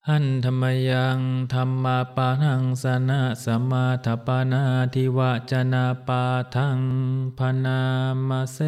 หันธรรมยังธรรมาปานังสนะสมาทปานาทิวจนาปาทังพนามาเส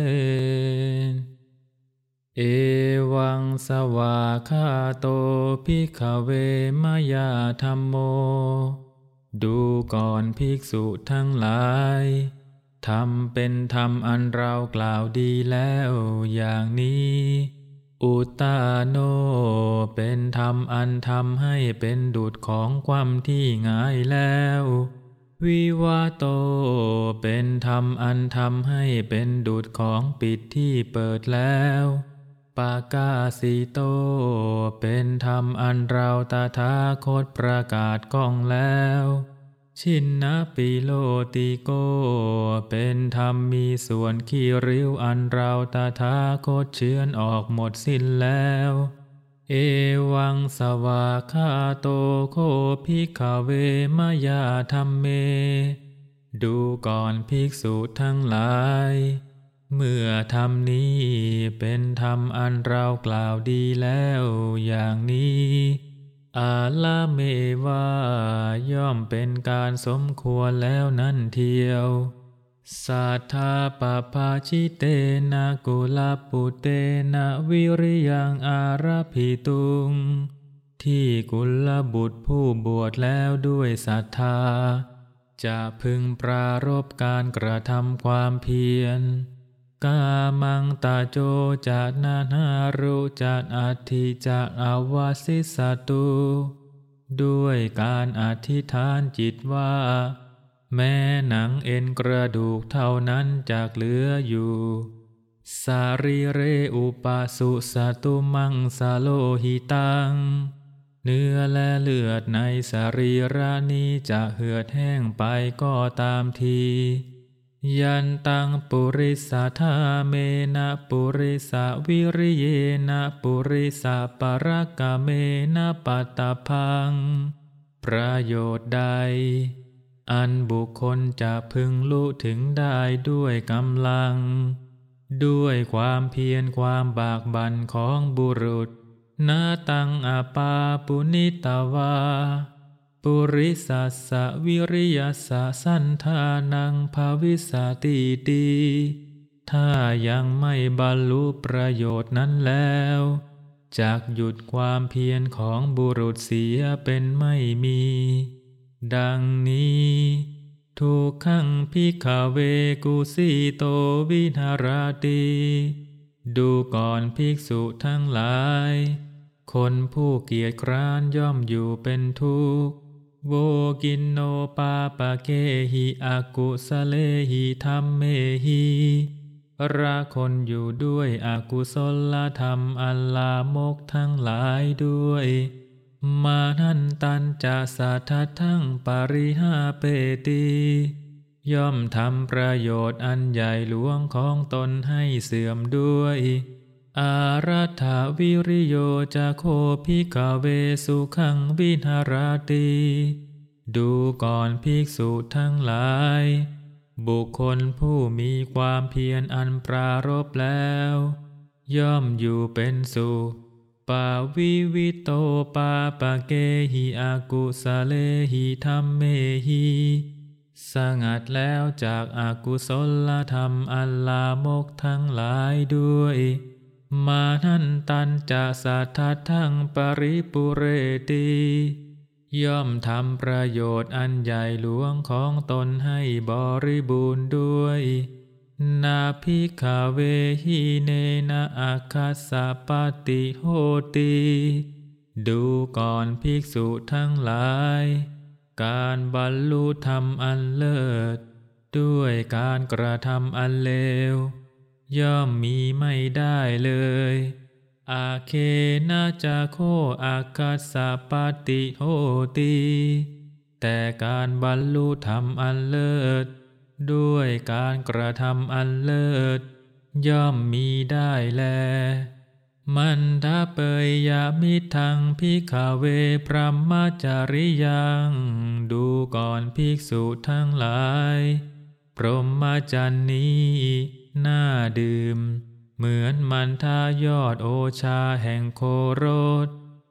เอวังสวาคาโตภิกขเวมยาธัมโมดูก่อนภิกษุทั้งหลายธรรมเป็นธรรมอันเรากล่าวดีแล้วอย่างนี้อุตตาโนเป็นธรรมอันทำให้เป็นดุจของความที่ง่ายแล้ววิวาโตเป็นธรรมอันทำให้เป็นดุจของปิดที่เปิดแล้วปากาสิโตเป็นธรรมอันเราตถาคตประกาศก้องแล้วชินนะปิโลติโกเป็นธรรมมีส่วนขี้ริ้วอันเราตถาคตเชื้อนออกหมดสิ้นแล้วเอวังสวาคาโตโคภิกขเวมยาธัมเมดูก่อนภิกษุทั้งหลายเมื่อธรรมนี้เป็นธรรมอันเรากล่าวดีแล้วอย่างนี้อาลาเมวาย่อมเป็นการสมควรแล้วนั่นเทียวสัทธาปภาชิเตนะกุลปุเตนะวิริยังอารภิตุงที่กุลบุตรผู้บวชแล้วด้วยศรัทธาจะพึงปรารภการกระทำความเพียรกามังตาโจจะนานารุจะอัตถิจะอาวาสิสตุด้วยการอธิษฐานจิตว่าแม้หนังเอ็นกระดูกเท่านั้นจากเหลืออยู่สารีเรอุปาสุสตุมังสาโลหิตังเนื้อและเลือดในสรีระนี้จะเหือดแห้งไปก็ตามทียันตังปุริสาธาเมนะปุริสาวิริเยนะปุริสาปรกะเมนะปัตตพังประโยชน์ใดอันบุคคลจะพึงรู้ถึงได้ด้วยกำลังด้วยความเพียรความบากบั่นของบุรุษนาตังอปาปุนิตวาปุริสัสสะวิริยัสสะสันธานังภาวิสติตีถ้ายังไม่บรรลุประโยชน์นั้นแล้วจากหยุดความเพียรของบุรุษเสียเป็นไม่มีดังนี้ทุกขังภิกขเวกุสิโตวิหารติดูก่อนภิกษุทั้งหลายคนผู้เกียจคร้านย่อมอยู่เป็นทุกข์โวกินโนปาปะเกหิอากุสเลหิธัมเมหิราคนอยู่ด้วยอกุศลธรรมอัลลามกทั้งหลายด้วยมานันตันจะสัทธัทั้งปริหาเปติย่อมทำประโยชน์อันใหญ่หลวงของตนให้เสื่อมด้วยอารัฐาวิริโยจะโคภิกขเวสุขังวิหารติดูก่อนภิกษุทั้งหลายบุคคลผู้มีความเพียรอันปรารภแล้วย่อมอยู่เป็นสุขปาวิวิโตปาปะเกหิอากุสะเลหิธัมเมหิสงัดแล้วจากอากุศลธรรมอัลลามกทั้งหลายด้วยมานันตันจะสัทธัทั้งปริปุเรติย่อมทำประโยชน์อันใหญ่หลวงของตนให้บริบูรณ์ด้วยนาภิกขเวหิเนนะอาคัสสะปฏิโหติดูก่อนภิกษุทั้งหลายการบรรลุธรรมอันเลิศด้วยการกระทำอันเลวย่อมมีไม่ได้เลยอาเคนะจะโคอาคัสสะปฏิโหติแต่การบรรลุธรรมอันเลิศด้วยการกระทำอันเลิศย่อมมีได้แลมันทะเปยยามิทังภิกขเวพรหมจาริยังดูก่อนภิกษุทั้งหลายพรหมจรรย์นี้น่าดื่มเหมือนมันทายอดโอชาแห่งโคโรส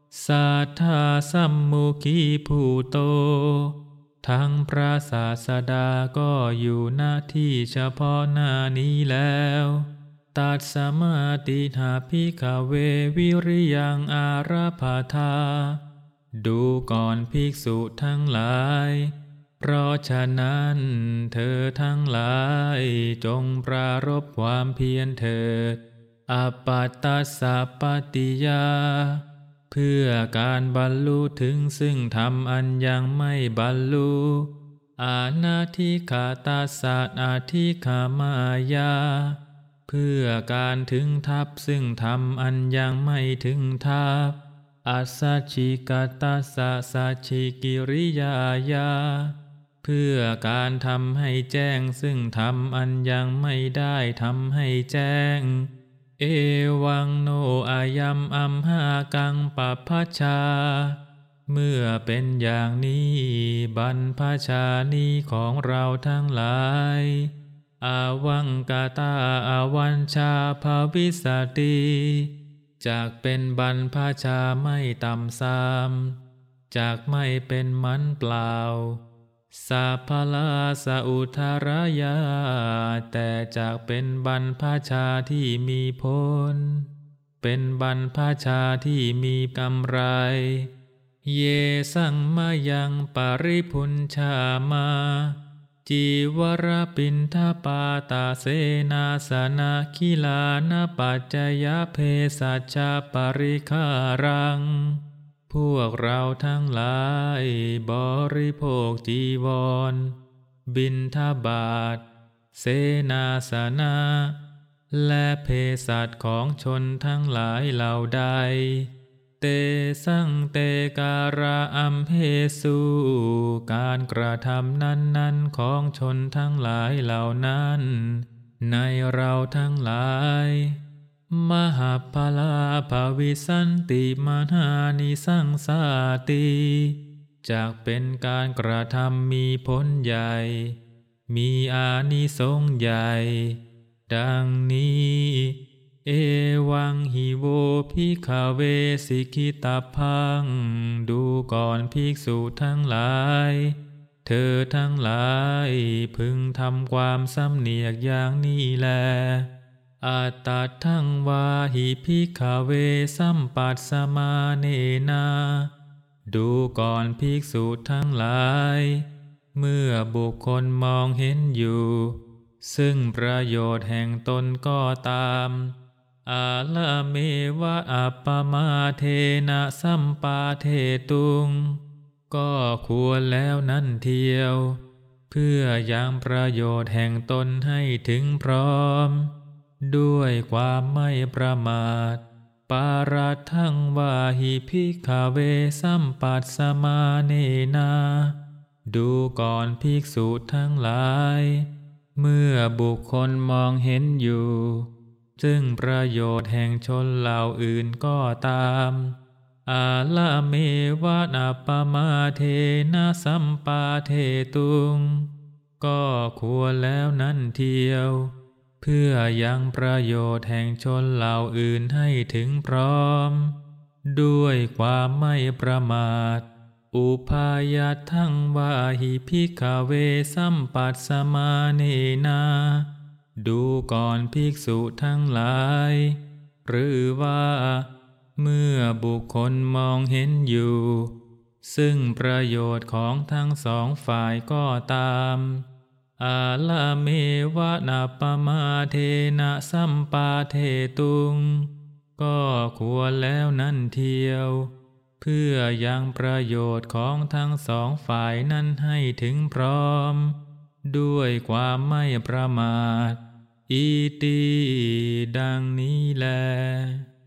สัทธาสัมมุขีภูโตทั้งพระศาสดาก็อยู่หน้าที่เฉพาะหน้านี้แล้วตัดสมาติหาภิกขเววิริยังอาราภาธาดูก่อนภิกษุทั้งหลายเพราะฉะนั้นเธอทั้งหลายจงปรารภความเพียรเถิดอปัตตสัพปติยาเพื่อการบรรลุถึงซึ่งธรรมอันยังไม่บรรลุอานาทิขาตาสัตอาทิขามายาเพื่อการถึงทัพซึ่งธรรมอันยังไม่ถึงทัพอัสสชิกตัสสะสัจฉิกิริยายาเพื่อการทำให้แจ้งซึ่งธรรมอันยังไม่ได้ทำให้แจ้งเอวังโนอายัมอัมหากังปัพพชาเมื่อเป็นอย่างนี้บรรพชานี้ของเราทั้งหลายอาวังกาตาอาวันชาภาวิสติจากเป็นบรรพชาไม่ต่ำสามจากไม่เป็นมันเปล่าสัพพลาสอุทารยาแต่จากเป็นบรรพชาที่มีผลเป็นบรรพชาที่มีกำไรเยสังมายังปริพุนชามาจีวรปินทปาตาเสนาสนะคิลานปัจจยเพสัชชาปริคารังพวกเราทั้งหลายบริโภคจีวรบิณฑบาตเสนาสนะและเภสัชของชนทั้งหลายเหล่าใดเตสังเตการะอัมเหสุการกระทำนั้นของชนทั้งหลายเหล่านั้นในเราทั้งหลายมหาภลาภวิสันติมหานิสังสาติจากเป็นการกระทำมีผลใหญ่มีอานิสงส์ใหญ่ดังนี้เอวังหิโวภิกขเวสิกิตาพังดูก่อนภิกษุทั้งหลายเธอทั้งหลายพึงทำความสำเนียกอย่างนี้แลอัตตทังวาหิภิกขเวสัมปัสสมาเนนาดูก่อนภิกษุทั้งหลายเมื่อบุคคลมองเห็นอยู่ซึ่งประโยชน์แห่งตนก็ตามอาลาเมวะอัปปมาเทนะสัมปาเทตุงก็ควรแล้วนั่นเทียวเพื่อยังประโยชน์แห่งตนให้ถึงพร้อมด้วยความไม่ประมาทปารัตถังวาหิภิกขเวสัมปัสสมาเนนาดูก่อนภิกษุทั้งหลายเมื่อบุคคลมองเห็นอยู่ซึ่งประโยชน์แห่งชนเหล่าอื่นก็ตามอาลาเมวะอัปปมาเทนะสัมปาเทตุงก็ควรแล้วนั่นเทียวเพื่อยังประโยชน์แห่งชนเหล่าอื่นให้ถึงพร้อมด้วยความไม่ประมาทอุปายัตถังวาหิภิกขเวสัมปัสสมาเนนาดูก่อนภิกษุทั้งหลายหรือว่าเมื่อบุคคลมองเห็นอยู่ซึ่งประโยชน์ของทั้งสองฝ่ายก็ตามอาลาเมวะอัปปมาเทนะสัมปาเทตุงก็ควรแล้วนั่นเทียวเพื่อยังประโยชน์ของทั้งสองฝ่ายนั้นให้ถึงพร้อมด้วยความไม่ประมาทอิติดังนี้แล